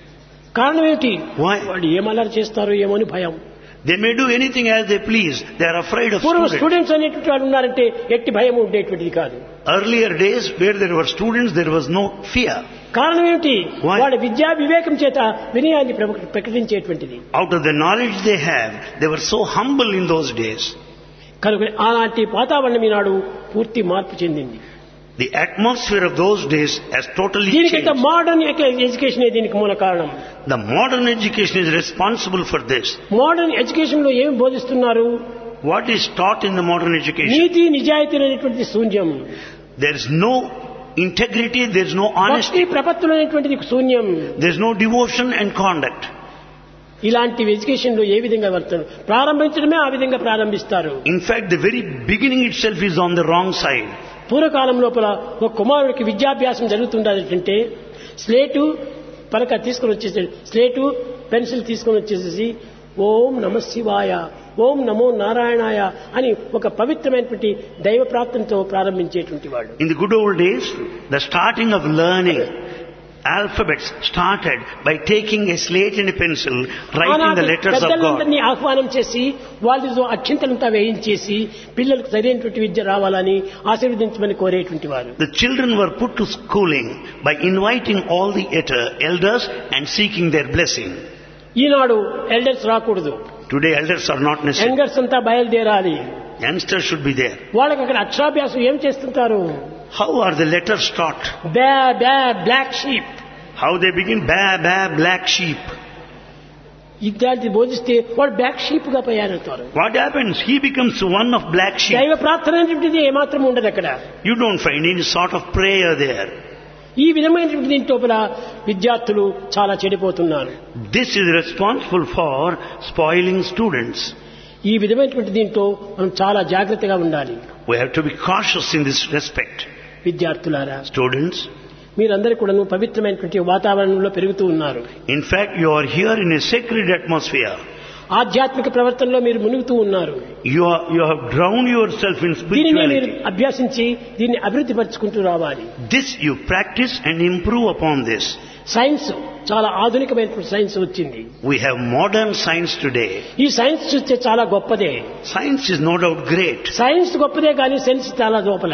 కారణం ఏమిటి? Why? వాళ్ళు ఏమల్లరి చేస్తారో ఏమో అని భయం. They may do anything as they please. They are afraid of పూర్వం students. స్టూడెంట్స్ అనేటువంటి వాళ్ళు ఉన్నారంటే ఎట్టి భయం ఉండేటువంటిది కాదు. Earlier days where there were students, there was no fear. కారణం ఏమిటి? Why? వాళ్ళ విద్యా వివేకం చేత వినయాన్ని ప్రకటించేటువంటిది. Out of the knowledge they have, they were so humble in those days. కనుక అలాంటి వాతావరణం ఈనాడు పూర్తి మార్పు చెందింది. The atmosphere of those days has totally దీనికంటే changed. మోడర్న్ ఎడ్యుకేషన్ దీనికి మూల కారణం. The modern education is responsible for this. Modern education లో ఏమి బోధిస్తున్నారు? What is taught in the modern education? నీతి నిజాయితీ అనేటువంటిది శూన్యం. There is no integrity, there is no భక్తి honesty, ప్రపత్తులు అనేటువంటిది శూన్యం. there is no devotion and conduct. ఇలాంటి ఎడ్యుకేషన్ లో ఏ విధంగా వర్తను ప్రారంభించడమే ఆ విధంగా ప్రారంభిస్తారు. In fact, the very beginning itself is on the wrong side. పూర్వకాలం లోపల ఒక కుమారుడికి విద్యాభ్యాసం జరుగుతుండాలంటే స్లేటు పలక తీసుకుని వచ్చేసి స్లేటు పెన్సిల్ తీసుకుని వచ్చేసేసి ఓం నమ శివాయ, ఓం నమో నారాయణాయ అని ఒక పవిత్రమైనటువంటి దైవ ప్రాప్తంతో ప్రారంభించేటువంటి వాడు. In the good old days, the starting of learning alphabets started by taking a slate and a pencil, writing the letters of God. పెద్దలందరినీ ఆహ్వానం చేసి వాళ్ళతో అక్షింతలంతా వేయించేసి పిల్లలకు సరైనటువంటి విద్య రావాలని ఆశీర్వదించమని కోరేటువంటి వారు. The children were put to schooling by inviting all the elders and seeking their blessing. ఈనాడు ఎల్డర్స్ రాకూడదు. Today elders are not necessary. Youngers అంతా బయలుదేరాలి. Youngsters should be there. వాళ్ళకి అక్కడ అక్షరాభ్యాసం ఏం చేస్తుంటారు? How are the letters taught? Baa baa black sheep. How they begin? Ba, ba, black sheep. ఇట్లాంటి బోధిస్తే వాడు బ్లాక్ షీప్ గా తయారవుతారు. What happens? He becomes one of black sheep. దైవ ప్రార్థన అనేటువంటిది ఏమాత్రం ఉండదు అక్కడ. You don't find any sort of prayer there. ఈ విధమైనటువంటి దీని లోపల విద్యార్థులు చాలా చెడిపోతున్నారు. This is responsible for spoiling students. ఈ విధమైనటువంటి దీంతో మనం చాలా జాగ్రత్తగా ఉండాలి. We have to be cautious in this respect. విద్యార్థులారా, Students, మీరందరూ కూడా పవిత్రమైనటువంటి వాతావరణంలో పెరుగుతూ ఉన్నారు. in fact, you are here in a sacred atmosphere. ఆధ్యాత్మిక ప్రవర్తనలో మీరు మునుగుతూ ఉన్నారు. You have drowned yourself in దీనిని మీరు spirituality. అభ్యాసించి దీన్ని అభివృద్ధి పరుచుకుంటూ రావాలి. This you practice and improve upon this. Science చాలా ఆధునికమైనటువంటి సైన్స్ వచ్చింది. We have modern science today. ఈ సైన్స్ చూస్తే చాలా గొప్పదే. Science is no doubt great. Science గొప్పదే కానీ సెన్స్ చాలా లోపల.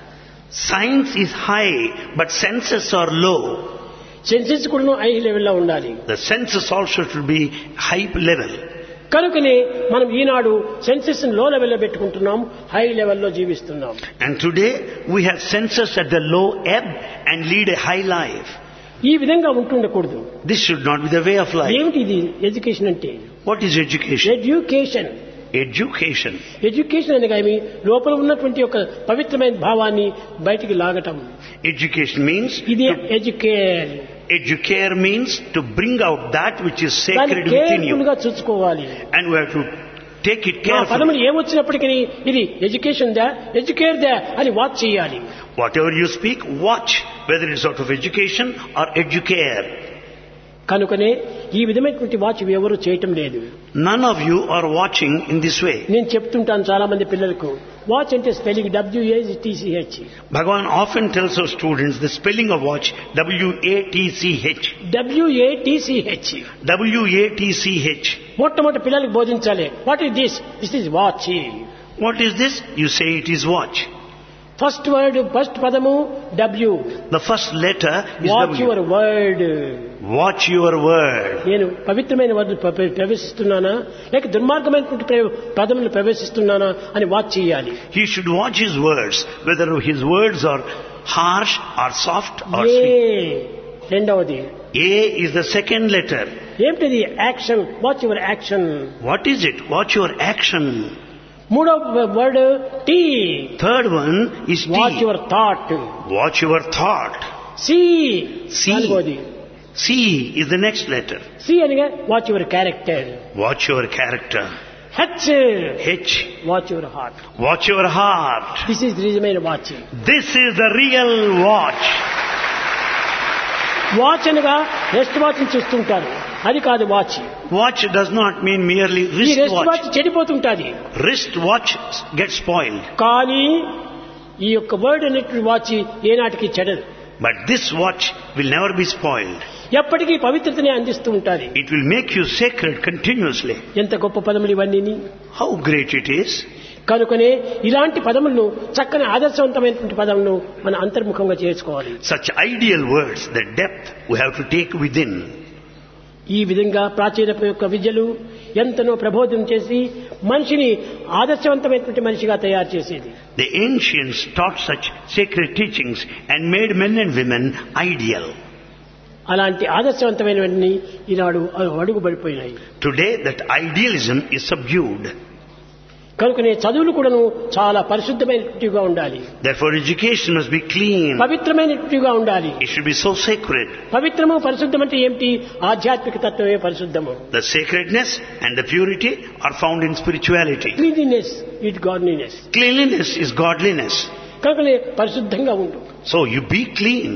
Science is high, but senses are low. Senses కూడా హై లెవెల్లో ఉండాలి. The senses also should be high level. కనుకనే మనం ఈనాడు సెన్సెస్ లో లెవెల్లో పెట్టుకుంటున్నాం, హై లెవెల్లో జీవిస్తున్నాం. And today we have senses at the low ebb and lead a high life. ఈ విధంగా ఉంటుండకూడదు. This should not be the way of life. ఏమిటి ఇది ఎడ్యుకేషన్ అంటే? What is education? Education. Education. Education అనగా లోపల ఉన్నటువంటి ఒక పవిత్రమైన భావాన్ని బయటికి లాగటం. Education means ఇది educare. educare means to bring out that which is దాన్ని sacred within you. కేర్ఫుల్ గా చూసుకోవాలి. And we have to take it ఆ carefully. పదములు ఏమొచ్చినప్పటికీ ఇది ఎడ్యుకేషన్ దా ఎడ్యుకేర్ దా అని వాచ్ చేయాలి. Whatever you speak, watch whether it is out of education or educare. కనుకనే ఈ విధమైనటువంటి వాచ్ ఎవరు చేయటం లేదు. None of you are watching in this way. నేను చెప్తుంటాను చాలా మంది పిల్లలకు, వాచ్ అంటే spelling WATCH. Bhagavan often tells our students the spelling of watch, WATCH. WATCH. WATCH. మొట్టమొదటి పిల్లలకు బోధించాలి. What is this? This is watch. What is this? You say it is watch. First word, first పదము W. The first letter is watch W. Your word. Watch your word. నేను పవిత్రమైన word ప్రవేశిస్తున్నానా లేక దుర్మార్గమైనటువంటి పదములు ప్రవేశిస్తున్నానా అని వాచ్ చేయాలి. He should watch his words, whether his words are harsh or soft or sweet. రెండవది. A is the second letter. ఏమిటిది? Action. Watch your action. What is it? Watch your action. మూడవ word T. Third one is watch T. Your thought. Watch your thought. C. C. నాలుగోది. C is the next letter. C అనగా watch your character. Watch your character. H. H. Watch your heart. Watch your heart. This is నిజమైన watch. This is the real watch. Watch అనగా wrist watch చూస్తుంటారు, అది కాదు watch. Watch does not mean merely ఈ wrist wrist watch watch. చెడిపోతుంటాది. Wrist watch gets spoiled. కానీ ఈ యొక్క వర్డ్ అనేటువంటి వాచ్ ఏనాటికి చెడదు. But this watch will never be spoiled. ఎప్పటికీ పవిత్రతనే అందిస్తూ ఉంటాది. It will make you sacred continuously. ఎంత గొప్ప పదములు ఇవన్నీ. How great it is. కనుకనే ఇలాంటి పదములను, చక్కని ఆదర్శవంతమైనటువంటి పదములను మన అంతర్ముఖంగా చేసుకోవాలి. Such ideal words, the depth we have to take within. ఈ విధంగా ప్రాచీన యొక్క విద్యలు ఎంతనో ప్రబోధం చేసి మనిషిని ఆదర్శవంతమైనటువంటి మనిషిగా తయారు చేసేది. The ancients taught such sacred teachings and made men and women ideal. అలాంటి ఆదర్శవంతమైనవన్నీ ఈనాడు అడుగు పడిపోయినాయి. Today that idealism is subdued. కనుకనే చదువులు కూడాను చాలా పరిశుద్ధమైనట్టుగా ఉండాలి. Therefore education must be clean. పవిత్రమైనట్టుగా ఉండాలి. It should be so sacred. పవిత్రము పరిశుద్ధం అంటే ఏమిటి? ఆధ్యాత్మిక తత్వమే పరిశుద్ధము. The sacredness and the purity are found in spirituality. Cleanliness it godliness. Cleanliness is godliness. కనుకనే పరిశుద్ధంగా ఉండు. So you be clean.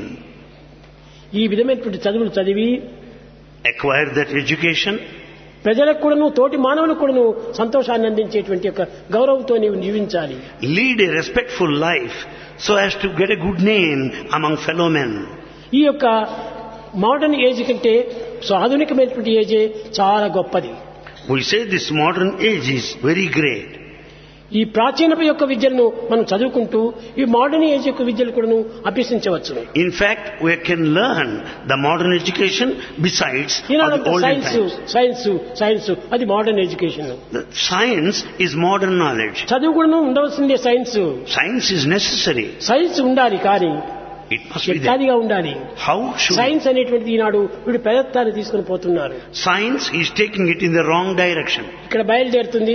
ఈ విధమైనటువంటి చదువులు చదివి Acquire that education. ప్రజలకు కూడాను, తోటి మానవులకు కూడాను సంతోషాన్ని అందించేటువంటి యొక్క గౌరవంతో నీవు జీవించాలి. Lead a respectful life so as to get a good name among fellow men. ఈ యొక్క మోడర్న్ ఏజ్ కంటే ఆధునికమైనటువంటి ఏజే చాలా గొప్పది. We say this modern age is very great. ఈ ప్రాచీనపు యొక్క విద్యలను మనం చదువుకుంటూ ఈ మోడర్న్ ఏజ్ యొక్క విద్యలు కూడాను అభ్యసించవచ్చు. In fact, we can learn the modern education besides of the olden times. Science అది modern education. The science is modern knowledge. చదువు కూడాను ఉండవలసిందే. Science is necessary. సైన్స్ ఉండాలి, కానీ It must be there. ఎట్టాదిగా ఉండాలి. How should సైన్స్ అనేటువంటిది ఈనాడు వీడు ప్రయత్నాన్ని తీసుకుని పోతున్నారు. Science is taking it in the wrong direction. ఇక్కడ బయలుదేరుతుంది.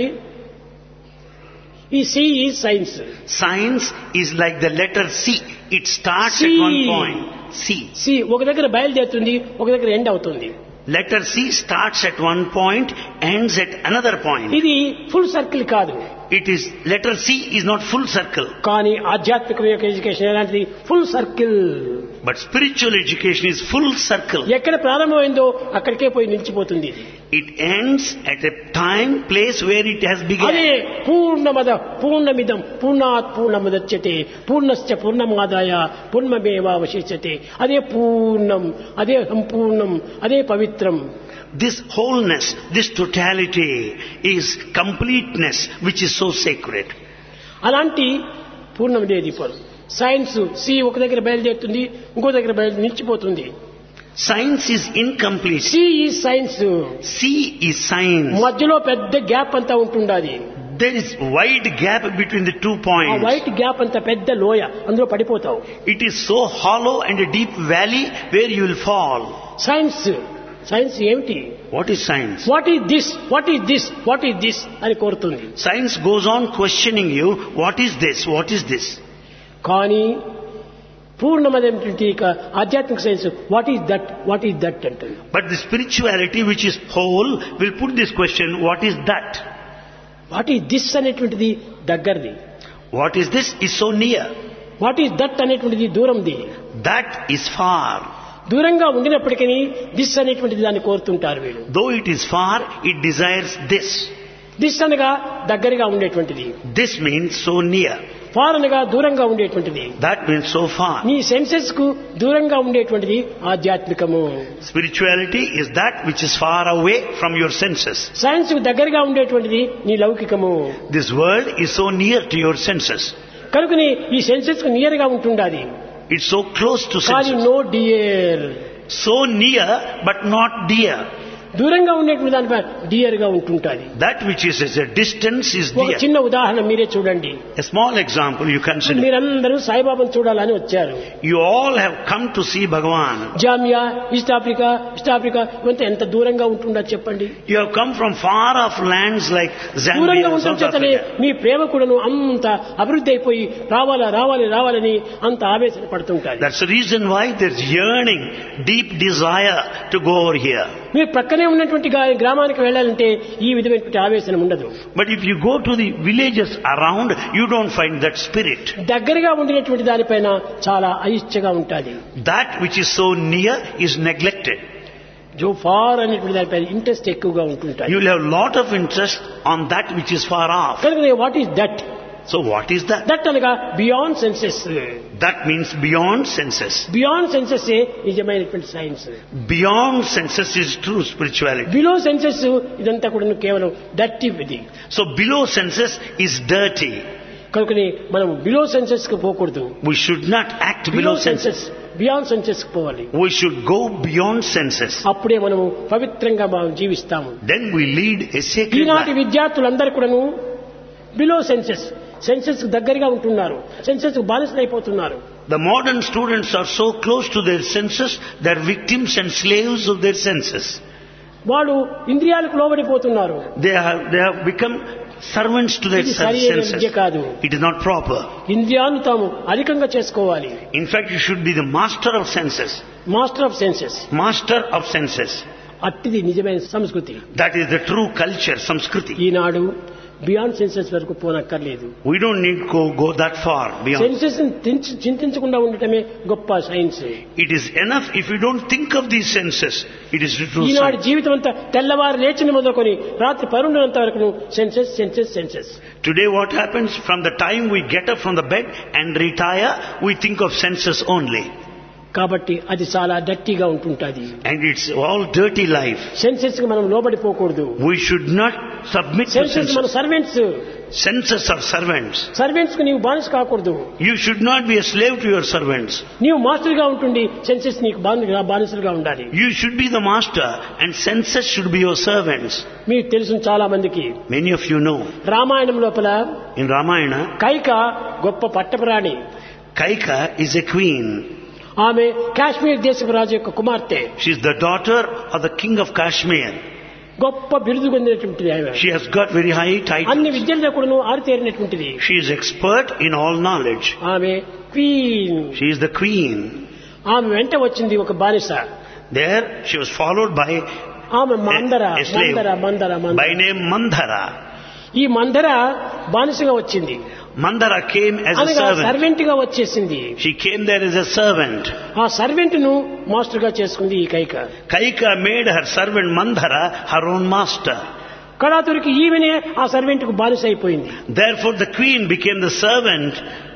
ఈ C is science. Science is like the letter C. It starts C. at one point. C ఒక దగ్గర బయలుదేరుతుంది, ఒక దగ్గర ఎండ్ అవుతుంది. Letter C starts at one point, ends at another point. ఇది ఫుల్ సర్కిల్ కాదు. It is, letter C is not full circle. కానీ ఆధ్యాత్మిక యొక్క ఎడ్యుకేషన్ ఎలాంటిది? Full circle. But spiritual education is full circle. ఎక్కడ ప్రారంభమైందో అక్కడికే పోయి నిలిచిపోతుంది. It ends at a time, place where it has అదే begun. పూర్ణమద పూర్ణమిదం పూర్ణాత్ పూర్ణముదచ్యతే పూర్ణశ్చ పూర్ణమాదాయ పూర్ణమేవావశిష్యతే. అదే పూర్ణం, అదే సంపూర్ణం, అదే పవిత్రం. This wholeness, this totality is completeness which is so sacred. అలాంటి పూర్ణమిదేది సైన్స్. సి ఒక దగ్గర బయలుదేరుతుంది, ఇంకో దగ్గర నిలిచిపోతుంది. Science is incomplete. సి ఈ సైన్స్. C is science. మధ్యలో పెద్ద గ్యాప్ అంతా ఉంటుండాలి. There is wide gap between the 2 ఆ points. వైట్ గ్యాప్ అంతా పెద్ద లోయ, అందులో పడిపోతావు. It is so hollow and a deep valley where you will fall. Science ఏమిటి? What is science? What is this, what is this, what is this అని కోరుతుంది. Science goes on questioning you, what is this, what is this? కానీ పూర్ణమైనటువంటి ఆధ్యాత్మిక science what is that, what is that అంటుంది. But the spirituality which is whole will put this question, what is that? What is this అనేటువంటిది దగ్గరది. What is this is so near. What is that అనేటువంటిది దూరంది. That is far. దూరంగా ఉండినప్పటికీ this అనేటువంటిది దాన్ని కోరుతుంటారు వీళ్ళు. Though it is far, it desires this. This అనగా దగ్గరగా ఉండేటువంటిది. This means so near. Far అనగా దూరంగా ఉండేటువంటిది. That means so far. నీ సెన్సెస్ కు దూరంగా ఉండేటువంటిది ఆధ్యాత్మికము. Spirituality is that which is far away from your senses. Science కు దగ్గరగా ఉండేటువంటిది నీ లౌకికము. This world is so near to your senses. కనుకని ఈ సెన్సెస్ కు నియర్ గా ఉంటుండాలి. It's so close to కానీ senses. No dear. So near but not dear. దూరంగా ఉండేటువంటి దానిపై డియర్ గా ఉంటుంటుంది. That which is at a distance is ఒక dear. చిన్న ఉదాహరణ మీరే చూడండి. A small example you consider. మీరందరూ సాయిబాబాను చూడాలని వచ్చారు. You all have come to see Bhagavan. Zambia, East Africa ఇవంతా ఎంత దూరంగా ఉంటుందో చెప్పండి. You have come from far off lands like Zambia, దూరంగా South ఉండటం చేతనే Africa. మీ ప్రేమ కూడాను అంత అభివృద్ధి అయిపోయి రావాలని అంత ఆవేశన పడుతుంటారు. That's the reason why there's yearning, deep desire to go over here. మీరు ప్రక్కనే ఉన్నటువంటి గ్రామానికి వెళ్ళాలంటే ఈ విధమైనటువంటి ఆవేశన ఉండదు. But if you go to the villages around, you don't find that spirit. దగ్గరగా ఉండినటువంటి దానిపైన చాలా అయిష్టగా ఉంటుంది. That which is so near is neglected. జో ఫార్ అనేటువంటి దానిపైన ఇంట్రెస్ట్ ఎక్కువగా ఉంటుంటాయి. You will have lot of interest on that which is far off. కనుక what is that? So what is that? That అనగా beyond senses. That means beyond senses. Beyond senses నిజమైనటువంటి సైన్స్. Beyond senses is true spirituality. Below senses ఇదంతా కూడా కేవలం dirty ఇది. So below senses is dirty. కనుకని మనం బిలో సెన్సెస్ కు పోకూడదు. We should not act below senses. Beyond senses కు పోవాలి. We should go beyond senses. అప్పుడే మనము పవిత్రంగా మనం జీవిస్తాము. Then we lead a sacred ఈనాటి life. విద్యార్థులందరూ కూడాను బిలో సెన్సెస్ దగ్గరగా ఉంటున్నారు. సెన్సెస్ బానిసలు అయిపోతున్నారు. The modern students are so close to their senses, they're victims and slaves of their senses. వాళ్ళు ఇంద్రియాలకు లోబడిపోతున్నారు. They have become servants to their ఇది సరైన senses. విద్య కాదు. It is not proper. ఇంద్రియాలను తాము అధికంగా చేసుకోవాలి. In fact, you should be the master of senses. Master of senses. Master of senses. అట్టిది నిజమైన సంస్కృతి. That is the true culture, Samskriti. ఈనాడు బియాండ్ సెన్సెస్ వరకు పోనక్కర్లేదు. We don't need to go that far beyond. Senses చింతించకుండా ఉండటమే గొప్ప science. It is enough if you don't think of these senses. It is the true ఈనాడు science. జీవితం అంతా తెల్లవారు లేచిన మొదలుకొని రాత్రి పరుండినంత వరకు senses. Today what happens, from the time we get up from the bed and retire, we think of senses only. కాబట్టి అది చాలా డర్టీగా ఉంటుంటది. And it's all dirty life. Senses కి మనం లోబడిపోకూడదు. We should not submit to senses మన senses. Servants. Senses are servants. Servants కు నీవు బానిస కాకూడదు. You should not be a slave to your servants. నీవు మాస్టర్ గా ఉంటుండి సెన్సెస్ నీకు బానిసలుగా ఉండాలి. You should be the master and senses should be your servants. మీకు తెలుసు చాలా మందికి. Many of you know. Ramayanam లోపల In Ramayana, కైక గొప్ప పట్టపురాణి. Kaika is a queen. ఆమె కాశ్మీర్ దేశపు రాజు యొక్క కుమార్తె. She is the daughter of the king of Kashmir. గొప్ప బిరుదు పొందినటువంటిది ఆమె. She has got very high అన్ని titles. విద్యల్లో కూడా ఆరితేరినటువంటిది. She is expert in all knowledge. ఆమె queen. She is the queen. ఆమె వెంట వచ్చింది ఒక బానిస. There she was followed by ఆమె a slave Manthara by name Mandhara. ఈ మందర బానిసగా వచ్చింది. Mandhara came as a అనగా servant. సర్వెంట్ గా వచ్చేసింది. She came there as a servant. ఆ సర్వెంట్ ను మాస్టర్ గా చేసుకుంది ఈ Kaika. Kaika made her servant Mandhara her own master. కళాతురికి ఈమెనే ఆ సర్వెంట్ కు బానిస అయిపోయింది. Therefore the queen became the servant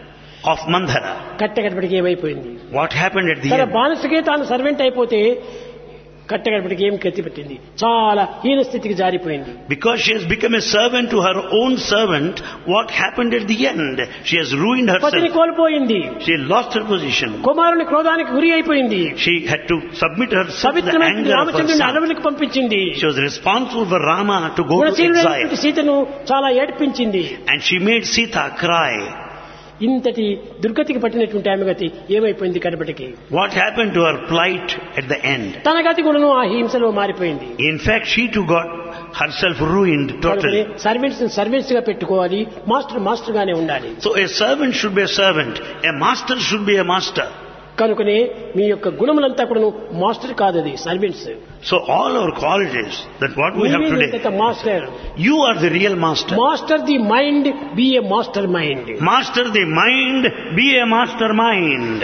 of Mandhara. కట్టగడపటికి ఏమైపోయింది? What happened at the తన end? బానిసకే తాను సర్వెంట్ అయిపోతే కట్టగడపటికి ఏం గతి పెట్టింది? చాలా హీన స్థితికి జారిపోయింది. Because she has become a servant to her own servant, what happened at the end? She has ruined పతిని herself. కోల్పోయింది. She lost her position. కుమారుని క్రోధానికి గురి అయిపోయింది. She had to submit herself to the పవిత్రమైన anger of her Ramachandruni son. అడవులకు పంపించింది. She was responsible for Rama to go to గుణశీలుడైనటువంటి exile. సీతను చాలా ఏడ్పించింది. And she made Sita cry. ఇంతటి దుర్గతికి పట్టినటువంటి ఆమె గతి ఏమైపోయింది కడపటికి? What happened to her plight at the end? తన గతి కూడాను ఆ హింసలో మారిపోయింది. In fact, she too got herself ruined totally. Servants గా పెట్టుకోవాలి, మాస్టర్ గానే ఉండాలి. So a servant should be a servant. A master should be a master. కనుకనే మీ యొక్క గుణములంతా కూడా మాస్టర్ కాదు, అది servants. So all our qualities, that what we have today, master. you are the real master. Master the mind, be a mastermind. Master the mind, be a mastermind.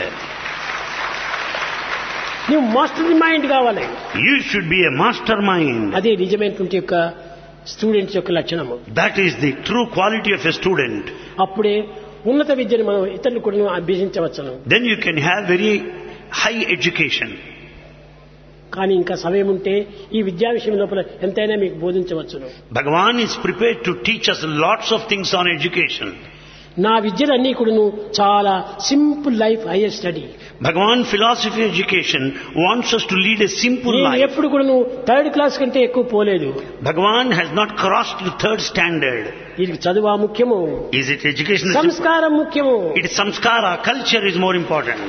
నువ్వు master the mind కావాలి. You should be a mastermind. అదే నిజమైనటువంటి యొక్క students యొక్క లక్షణము. That is the true quality of a student. అప్పుడే ఉన్నత విద్యను మనం ఇతరులు కూడా అభ్యసించవచ్చును. Then you can have very high education. కానీ ఇంకా సమయం ఉంటే ఈ విద్యా విషయం లోపల ఎంతైనా మీకు బోధించవచ్చును. Bhagavan is prepared to teach us lots of things on education. నా విద్యలన్నీ కూడాను చాలా simple life, higher study. Bhagavan philosophy education wants us to lead a simple నేను life. ఎప్పుడు కూడా నువ్వు థర్డ్ క్లాస్ కంటే ఎక్కువ పోలేదు. Bhagavan has not crossed the third standard. వీరికి చదువు ముఖ్యము, Is it education? సంస్కారం ముఖ్యము. It is samskara. Culture is more important.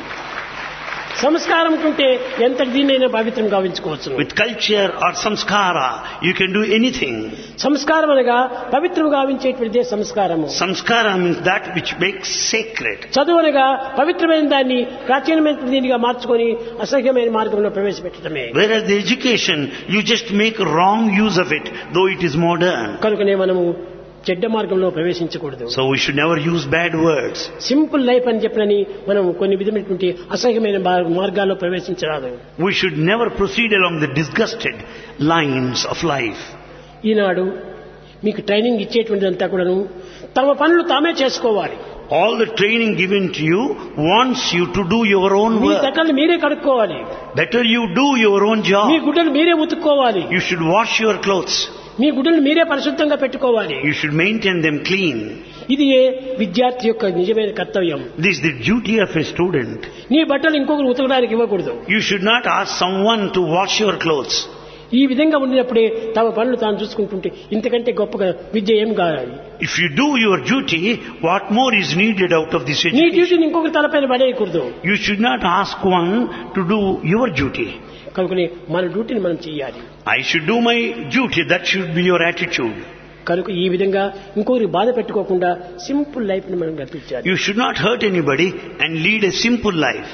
సంస్కారం ఉంటే ఎంత దీన్నైనా పవిత్రం గావించుకోవచ్చు. With culture or samskara, you can do anything. సంస్కారం అనగా పవిత్రం గావించేటువంటిదే సంస్కారము. Samskara means that which makes sacred. చదువు అనగా పవిత్రమైన దాన్ని ప్రాచీనమైన దీనిగా మార్చుకొని అసహ్యమైన మార్గంలో ప్రవేశపెట్టడమే. Whereas the education, you just make wrong use of it, though it is modern. కనుకనే మనము చెడ్డ మార్గంలో ప్రవేశించకూడదు. So we should never use bad words. Simple life అని చెప్పినని మనం కొన్ని విధమైనటువంటి అసహ్యమైన మార్గాల్లో ప్రవేశించరాదు. We should never proceed along the disgusted lines of life. ఈనాడు మీకు ట్రైనింగ్ ఇచ్చేటువంటిదంతా కూడాను తమ పనులు తామే చేసుకోవాలి. All the training given to you wants you to do your own me work. తట్టలు మీరే కడుక్కోవాలి. Better you do your own me job. గుడ్డలు మీరే ఉతుక్కోవాలి. You should wash your clothes. మీ గుడ్డలు మీరే పరిశుద్ధంగా పెట్టుకోవాలి. You should maintain them clean. ఇది విద్యార్థి యొక్క నిజమైన కర్తవ్యం. This is the duty of a student. నీ బట్టలు ఇంకొకరు ఉతకడానికి ఇవ్వకూడదు. You should not ask someone to wash your clothes. ఈ విధంగా ఉండినప్పుడే తమ పనులు తాను చూసుకుంటుంటే ఇంతకంటే గొప్పగా విద్య ఏం కావాలి. If you do your duty, what more is needed out of this నీ education? డ్యూటీని ఇంకొకరి తలపైన పడేయకూడదు. You should not ask one to do your duty. కనుకనే మన డ్యూటీని మనం చేయాలి. I should do my duty. That should be your attitude. కనుక ఈ విధంగా ఇంకొకరికి బాధ పెట్టుకోకుండా సింపుల్ లైఫ్ ని మనం గడిపించాలి. You should not hurt anybody and lead a simple life.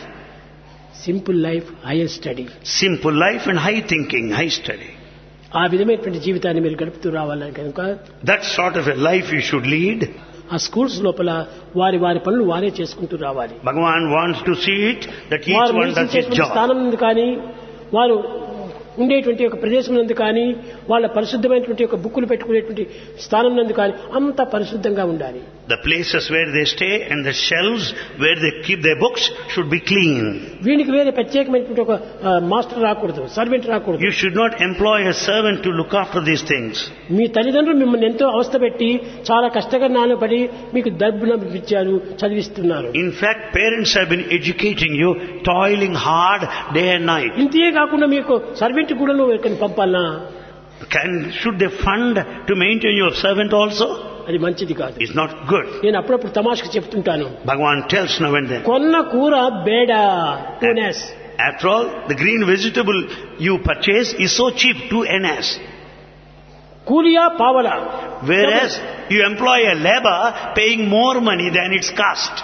Simple life higher study. Simple life and high thinking, high study. ఆ విధమైనటువంటి జీవితాన్ని మీరు గడుపుతూ రావాలని కనుక That sort of a life you should lead. ఆ స్కూల్స్ లోపల వారి వారి పనులు వారే చేసుకుంటూ రావాలి. Bhagavan wants to see it that each వారు one does his నివసించేటువంటి job. స్థానం నుండి కానీ వారు ఉండేటువంటి ఒక ప్రదేశం నందు కానీ వాళ్ళ పరిశుద్ధమైనటువంటి ఒక బుక్కులు పెట్టుకునేటువంటి స్థానం నందు కానీ అంత పరిశుద్ధంగా ఉండాలి. The places where they stay and the shelves where they keep their books should be clean. వీనికి వేరే ప్రత్యేకమైనటువంటి ఒక మాస్టర్ రాకూడదు, సర్వెంట్ రాకూడదు. You should not employ a servant to look after these things. మీ తల్లిదండ్రులు మిమ్మల్ని ఎంతో అవస్థ పెట్టి చాలా కష్టకరణాలు పడి మీకు డబ్బులు ఇచ్చారు, చదివిస్తున్నారు. In fact, parents have been educating you, toiling hard day and night. ఇంతే కాకుండా మీకు సర్వెంట్ కూడా నువ్వు ఎక్కడికి పంపాలనా? Should they fund to maintain your servant also? అది మంచిది కాదు. It's not good. నేను అప్పుడప్పుడు తమాషకు చెప్తుంటాను. Bhagavan tells now and then. కొన్న కూర బేడ టూనెస్. After all, the green vegetable you purchase is so cheap, 2 annas. కూలియా పావలా. Whereas you employ a labor paying more money than its cost.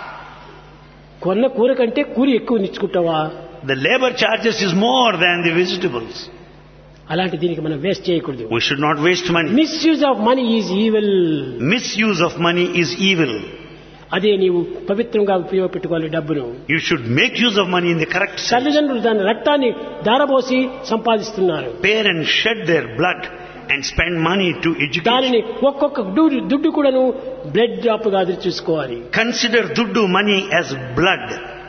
కొన్న కూర కంటే కూలి ఎక్కువ నిచ్చుకుంటావా? The labor charges is more than the vegetables. అలాంటి దీనికి మనం వేస్ట్ చేయకూడదు. We should not waste money. Misuse of money is evil. Misuse of money is evil. అదే నీవు పవిత్రంగా ఉపయోగపెట్టుకోవాలి డబ్బును. You should make use of money in the correct sense. తల్లిదండ్రులు దాని రక్తాన్ని ధారపోసి సంపాదిస్తున్నారు. Parents shed their blood and spend money to educate. దానిని ఒక్కొక్క దుడ్డు కూడాను బ్లడ్ డ్రాప్ గా చూసుకోవాలి. Consider duddu money as blood.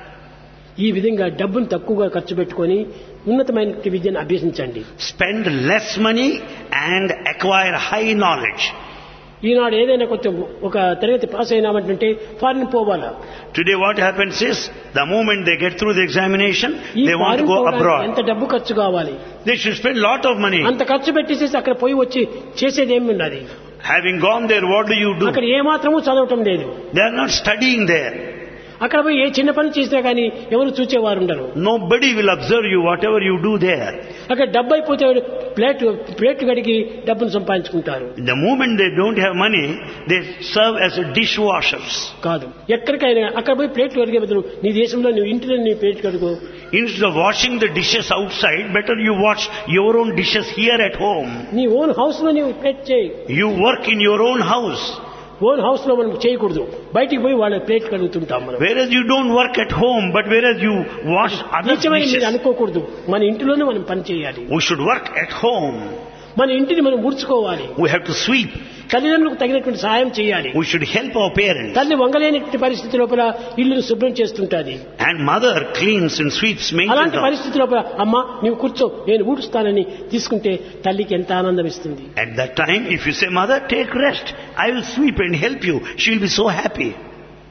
ఈ విధంగా డబ్బును తక్కువగా ఖర్చు పెట్టుకొని ఉన్నతమైన విద్యను అభ్యసించండి. Spend less money and acquire high knowledge. ఈనాడు ఏదైనా కొంచెం ఒక తరగతి పాస్ అయినామంటే ఫారిన్ పోవాలా. Today what happens is, the moment they get through the examination, ఈ they want to foreign go పోవడానికి abroad. ఎంత డబ్బు ఖర్చు కావాలి? They should spend lot of money. అంత ఖర్చు పెట్టేసేసి అక్కడ పోయి వచ్చి చేసేది ఏమి ఉన్నది? Having gone there, what do you do? అక్కడ ఏమాత్రము చదవటం లేదు. They are not studying there. అక్కడ పోయి ఏ చిన్న పని చేసినా కానీ ఎవరు చూచేవారు ఉండరు. Nobody will observe you, whatever you do there. అక్కడ డబ్బు అయిపోతే ప్లేట్ కడిగి డబ్బును సంపాదించుకుంటారు. The moment they don't have money, they serve as dishwashers. కాదు, ఎక్కడికైనా అక్కడ పోయి ప్లేట్లు కడిగే బదులు నీ దేశంలో నువ్వు ఇంటిలో నీ ప్లేట్ కడుగు. Instead of washing the dishes outside, better you wash your own dishes here at home. నీ ఓన్ హౌస్ లో నీవు ప్లేట్ చేయి. You work in your own house. Own house లో మనం చేయకూడదు, బయటికి పోయి వాళ్ళ ప్లేట్ కడుగుతుంటాం మనం. Whereas you don't work at home, but whereas you wash other నిజమైన dishes. మీరు అనుకోకూడదు. మన ఇంటిలోనే మనం పని చేయాలి. We should work at home. మన ఇంటిని మనం ఊడ్చుకోవాలి. We have to sweep. తల్లిదండ్రులకు తగినటువంటి సహాయం చేయాలి. We should help our parents. తల్లి వంగలేనటువంటి పరిస్థితి లోపల ఇల్లును శుభ్రం చేస్తుంటాది. And mother cleans and sweeps, maintains. అలాంటి పరిస్థితి లోపల అమ్మ నీవు కూర్చో నేను ఊడుస్తానని తీసుకుంటే తల్లికి ఎంత ఆనందం ఇస్తుంది. At that time, if you say, mother, take rest, I will sweep and help you, she will be so happy.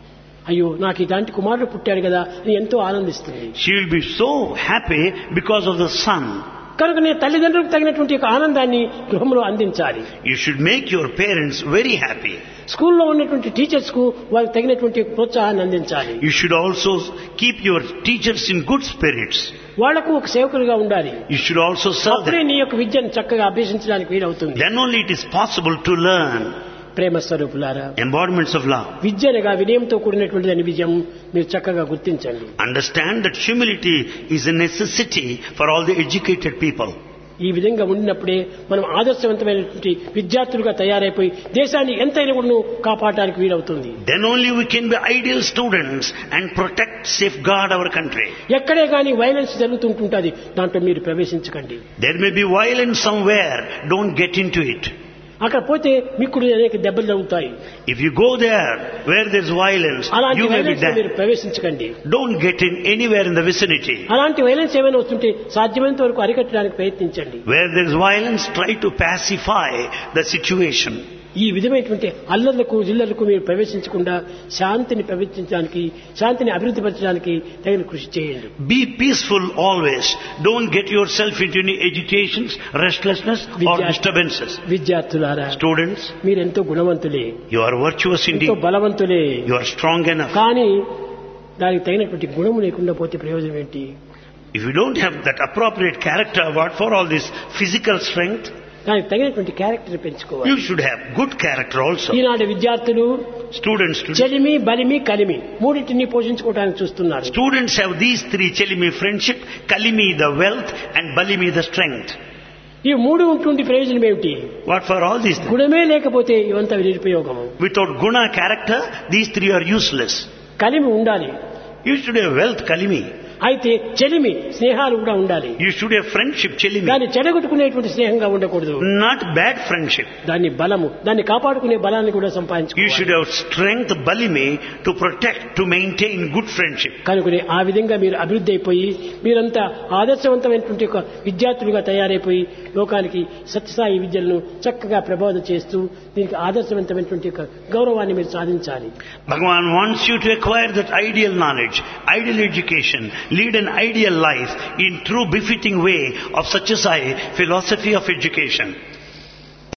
అయ్యో నాకు ఇలాంటి కుమారుడు పుట్టాడు కదా అని ఎంతో ఆనందిస్తుంది. She will be so happy because of the son. కనుక నేను తల్లిదండ్రులకు తగినటువంటి ఒక ఆనందాన్ని గృహంలో అందించాలి. You should make your parents very happy. స్కూల్లో ఉన్నటువంటి టీచర్స్ కు వారికి తగినటువంటి ప్రోత్సాహాన్ని అందించాలి. You should also keep your teachers in good spirits. వాళ్లకు ఒక సేవకులుగా ఉండాలి. You should also serve అప్పుడే them. నీ యొక్క విద్యను చక్కగా అభ్యసించడానికి వీలవుతుంది. Then only it is possible to learn. ప్రేమ స్వరూపులారా, Embodiments of love. విద్యనగా వినయంతో కూడినటువంటి దాని విజయం మీరు చక్కగా గుర్తించండి. Understand that humility is a necessity for all the educated people. ఈ విధంగా ఉండినప్పుడే మనం ఆదర్శవంతమైనటువంటి విద్యార్థులుగా తయారైపోయి దేశాన్ని ఎంతైనా కూడా కాపాడడానికి వీలవుతుంది. Then only we can be ideal students and protect, safeguard our country. ఎక్కడే కానీ వైలెన్స్ జరుగుతుంటుంటుంది, దాంట్లో మీరు ప్రవేశించకండి. There may be violence somewhere, don't get into it. అక్కడ పోతే మీకు అనేక దెబ్బలు తగులుతాయి. If you go there where there's violence, అలాంటి you may be violence dead. మీరు ప్రవేశించకండి. Don't get in anywhere in the vicinity. అలాంటి వైలెన్స్ ఏమైనా వస్తుంటే సాధ్యమైనంత వరకు అరికట్టడానికి ప్రయత్నించండి. Where there's violence, try to pacify the situation. ఈ విధమైనటువంటి అల్లర్లకు జిల్లలకు మీరు ప్రవేశించకుండా శాంతిని ప్రవేశించడానికి, శాంతిని అభివృద్ధి పరచడానికి తగిన కృషి చేయండి. Be peaceful always. Don't get yourself into any agitations, restlessness or disturbances. విద్యార్థులారా, Students, మీరెంతో గుణవంతులే, you are virtuous ఎంతో indeed. బలవంతులే. You are strong enough. కానీ దానికి తగినటువంటి గుణము లేకుండా పోతే ప్రయోజనం ఏంటి? If you don't have that appropriate character, what for all this physical strength? దానికి తగినటువంటి క్యారెక్టర్ పెంచుకోవాలి. You should have good character also. ఈనాటి విద్యార్థులు Students today. చెలిమి, బలిమి, కలిమి మూడింటిని పోషించుకోవడానికి చూస్తున్నారు. Students have these three: Chelimi, friendship; Kalimi, the wealth; and Balimi, the strength. ఈ మూడు ఉంటుండి ప్రయోజనం ఏమిటి? What for all these three? గుణమే లేకపోతే ఇవంతా నిరుపయోగము. Without guna, character, these three are useless. కలిమి ఉండాలి. You should have wealth, Kalimi. అయితే చెలిమి, స్నేహాలు కూడా ఉండాలి. You should have friendship, Chelimi. దాన్ని చెడగొట్టుకునేటువంటి స్నేహంగా ఉండకూడదు. Not bad friendship. దాన్ని బలము, దాన్ని కాపాడుకునే బలాన్ని కూడా You సంపాదించుకోవాలి. should have strength, Balimi, to protect, to maintain good friendship. కనుకనే ఆ విధంగా మీరు అభివృద్ధి అయిపోయి మీరంతా ఆదర్శవంతమైనటువంటి ఒక విద్యార్థులుగా తయారైపోయి లోకానికి సత్యసాయి విద్యలను చక్కగా ప్రబోధన చేస్తూ దీనికి ఆదర్శవంతమైనటువంటి ఒక గౌరవాన్ని మీరు సాధించాలి. Bhagavan wants you to acquire that ideal knowledge, ideal education, lead an ideal life in true befitting way of Satyasai philosophy of education.